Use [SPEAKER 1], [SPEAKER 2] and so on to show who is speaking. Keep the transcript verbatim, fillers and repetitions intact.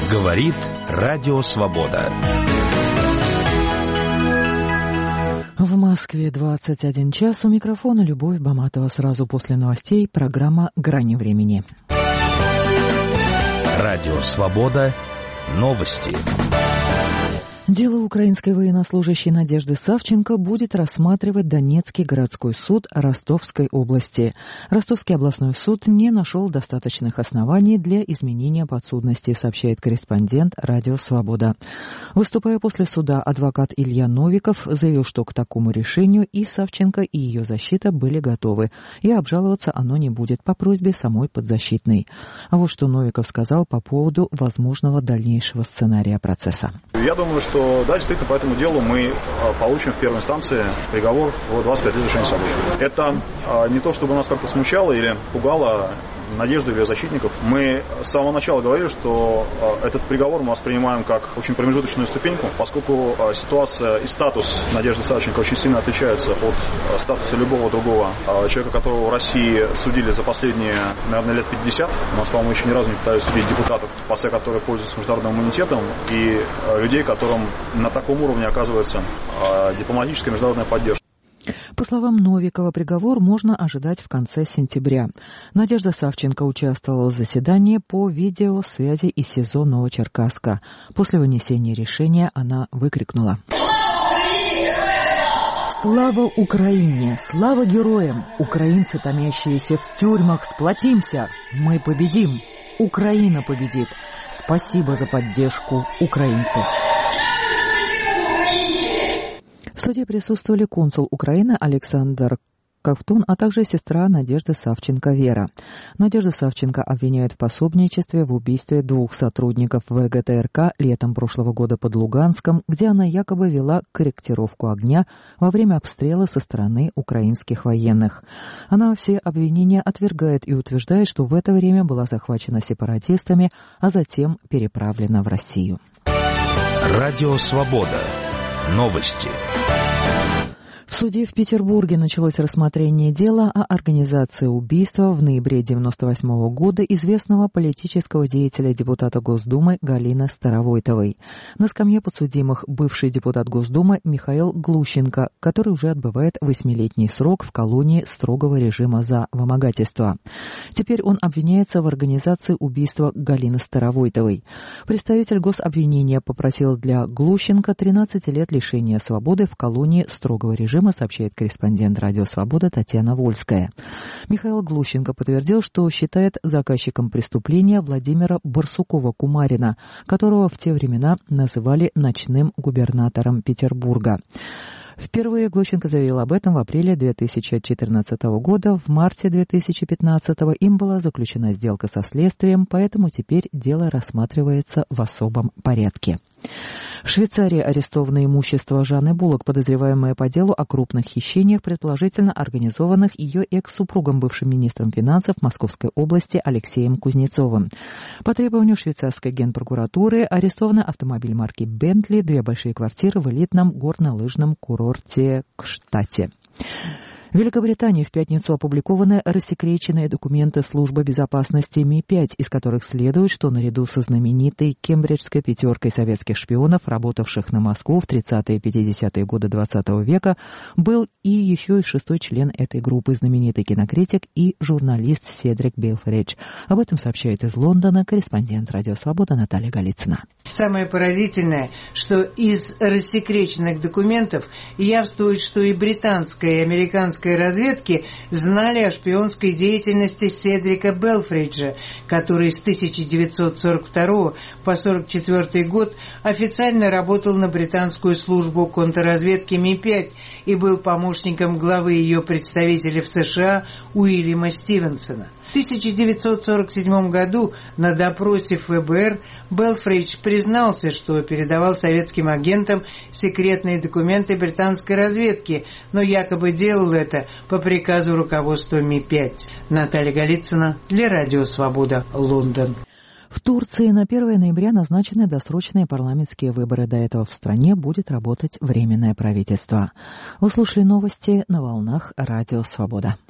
[SPEAKER 1] Говорит Радио Свобода.
[SPEAKER 2] В Москве двадцать один час. У микрофона Любовь Баматова. Сразу после новостей программа «Грани времени».
[SPEAKER 1] Радио Свобода. Новости.
[SPEAKER 2] Дело украинской военнослужащей Надежды Савченко будет рассматривать Донецкий городской суд Ростовской области. Ростовский областной суд не нашел достаточных оснований для изменения подсудности, сообщает корреспондент Радио Свобода. Выступая после суда, адвокат Илья Новиков заявил, что к такому решению и Савченко, и ее защита были готовы, и обжаловаться оно не будет по просьбе самой подзащитной. А вот что Новиков сказал по поводу возможного дальнейшего сценария процесса.
[SPEAKER 3] Я думаю, что да, действительно, по этому делу мы получим в первой инстанции приговор в двадцать пять лет лишения свободы. Это не то, чтобы нас как-то смущало или пугало Надежду и ее защитников. Мы с самого начала говорили, что этот приговор мы воспринимаем как очень промежуточную ступеньку, поскольку ситуация и статус Надежды Савченко очень сильно отличается от статуса любого другого человека, которого в России судили за последние, наверное, лет пятьдесят. У нас, по-моему, еще ни разу не пытались судить депутатов, после которых пользуются международным иммунитетом, и людей, которым на таком уровне оказывается дипломатическая международная поддержка.
[SPEAKER 2] По словам Новикова, приговор можно ожидать в конце сентября. Надежда Савченко участвовала в заседании по видеосвязи из СИЗО Новочеркасска. После вынесения решения она выкрикнула: «Слава Украине! Слава героям! Украинцы, томящиеся в тюрьмах, сплотимся! Мы победим! Украина победит! Спасибо за поддержку украинцев!» В суде присутствовали консул Украины Александр Ковтун, а также сестра Надежды Савченко Вера. Надежду Савченко обвиняют в пособничестве в убийстве двух сотрудников ВГТРК летом прошлого года под Луганском, где она якобы вела корректировку огня во время обстрела со стороны украинских военных. Она все обвинения отвергает и утверждает, что в это время была захвачена сепаратистами, а затем переправлена в Россию.
[SPEAKER 1] Радио Свобода. Новости.
[SPEAKER 2] В суде в Петербурге началось рассмотрение дела о организации убийства в ноябре девяносто восьмого года известного политического деятеля, депутата Госдумы Галины Старовойтовой. На скамье подсудимых бывший депутат Госдумы Михаил Глущенко, который уже отбывает восьмилетний срок в колонии строгого режима за вымогательство. Теперь он обвиняется в организации убийства Галины Старовойтовой. Представитель гособвинения попросил для Глущенко тринадцать лет лишения свободы в колонии строгого режима, сообщает корреспондент Радио Свобода Татьяна Вольская. Михаил Глущенко подтвердил, что считает заказчиком преступления Владимира Барсукова-Кумарина, которого в те времена называли ночным губернатором Петербурга. Впервые Глущенко заявил об этом в апреле две тысячи четырнадцатого года. В марте две тысячи пятнадцатого им была заключена сделка со следствием, поэтому теперь дело рассматривается в особом порядке. В Швейцарии арестовано имущество Жанны Буллок, подозреваемое по делу о крупных хищениях, предположительно организованных ее экс-супругом, бывшим министром финансов Московской области Алексеем Кузнецовым. По требованию швейцарской генпрокуратуры арестованы автомобиль марки «Бентли», две большие квартиры в элитном горнолыжном курорте Кштате. В Великобритании в пятницу опубликованы рассекреченные документы Службы безопасности Ми пять, из которых следует, что наряду со знаменитой кембриджской пятеркой советских шпионов, работавших на Москву в тридцатые и пятидесятые годы двадцатого века, был и еще и шестой член этой группы, знаменитый кинокритик и журналист Седрик Белфридж. Об этом сообщает из Лондона корреспондент Радио Свобода Наталья Голицына.
[SPEAKER 4] Самое поразительное, что из рассекреченных документов явствует, что и британская, и американская разведки знали о шпионской деятельности Седрика Белфриджа, который с тысяча девятьсот сорок второго по сорок четвёртый год официально работал на британскую службу контрразведки Ми пять и был помощником главы ее представителя в США Уильяма Стивенсона. В тысяча девятьсот сорок седьмом году на допросе ФБР Белфридж признался, что передавал советским агентам секретные документы британской разведки, но якобы делал это по приказу руководства Ми пять. Наталья Голицына для Радио Свобода, Лондон.
[SPEAKER 2] В Турции на первое ноября назначены досрочные парламентские выборы. До этого в стране будет работать Временное правительство. Вы слушали новости на волнах Радио Свобода.